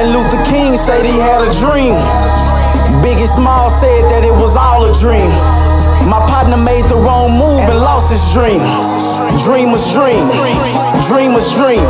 Martin Luther King said he had a dream. Biggie Small said that it was all a dream. My partner made the wrong move and lost his dream. Dream was dream. Dream was dream.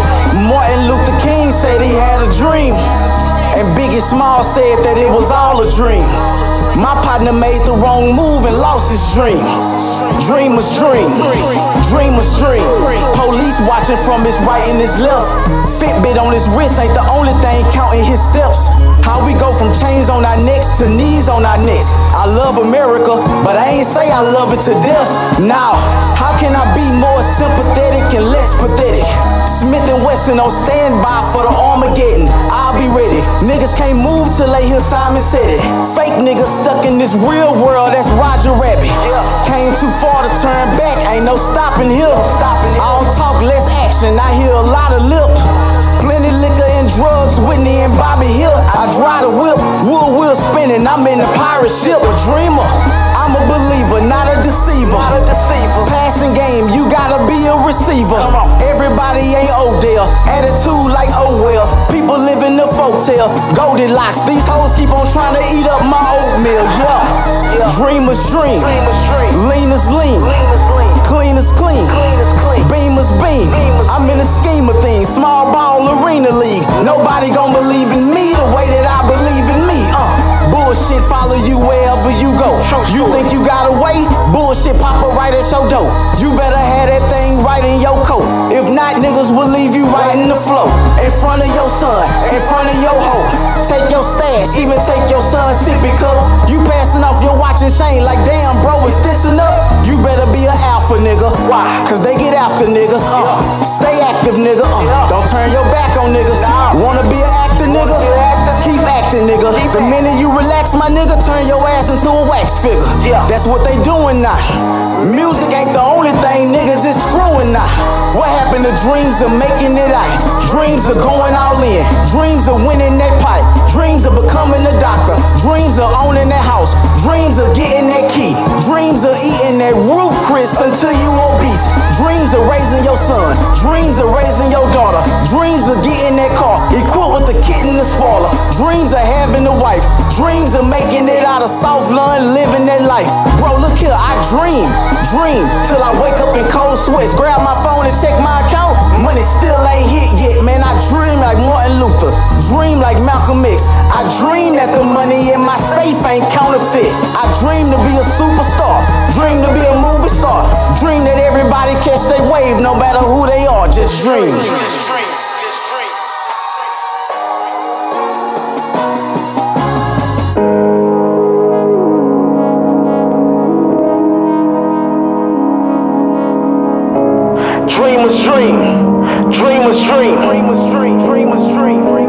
Martin Luther King said he had a dream. And Biggie Small said that it was all a dream. My partner made the wrong move and lost his dream. Dream was dream. Dream was dream. Police watching from his right and his left. Fitbit on his wrist ain't the only thing counting his steps. How we go from chains on our necks to knees on our necks. I love America, but I ain't say I love it to death. Now, how can I be more sympathetic and less pathetic? Smith & Wesson on standby for the Armageddon. I'll be ready. Niggas can't move till they hear Simon said it. Fake niggas stuck in this real world, that's Roger Rabbit. Came too far to turn back, ain't no stopping here. I don't talk, less action, I hear a lot of lip. Plenty liquor and drugs, Whitney and Bobby Hill. I drive the whip, wood wheel spinning, I'm in the pirate ship. A dreamer, I'm a believer, not a deceiver. Passing game, you gotta be a receiver. Everybody ain't Odell, attitude like oh well. People live in the folktale, Goldilocks. These hoes keep on trying to eat up my oatmeal, yeah. Dreamers dream, lean is lean, clean is clean, beam is beam. I'm in the scheme of things, small ball arena league. Nobody gon' believe in me the way that I believe in me. Bullshit follow you wherever you go. You think you got away? Bullshit pop up right at your door. You better have that thing right in your coat. If not, niggas will leave you right in the flow. In front of your son, in front of your hoe. Take your stash, even take your son's sippy cup. You passing off your watch and chain like damn bro, is this enough? You better be an alpha nigga. Cause they get after niggas. Stay active nigga. Don't turn your back on niggas. Wanna be an actor nigga? Keep acting nigga. The minute you relax my nigga, turn your ass into a wax figure. That's what they doing now. Music ain't the only thing niggas is screwing now. What happened to dreams of making it out? Dreams of going all in. Dreams of winning that pot. Dreams of becoming a doctor. Dreams of owning that house. Dreams of getting that key. Dreams of eating that roof Chris until you obese. Dreams of raising your son. Dreams of raising your daughter. Dreams of getting that car. Equipped with the kitten and spoiler. Dreams of having a wife. Dreams of making it out of South London, living that life. Bro, look here, I dream till I wake up in cold sweats. Grab my phone and check my account. Money still ain't hit yet, man. I dream like Martin Luther, dream like Malcolm X. I dream that the money in my safe ain't counterfeit. I dream to be a superstar, dream to be a movie star, dream that everybody catch their wave no matter who they are. Just dream. Dreamers dream, dreamers dream, dreamers dream, dreamers dream.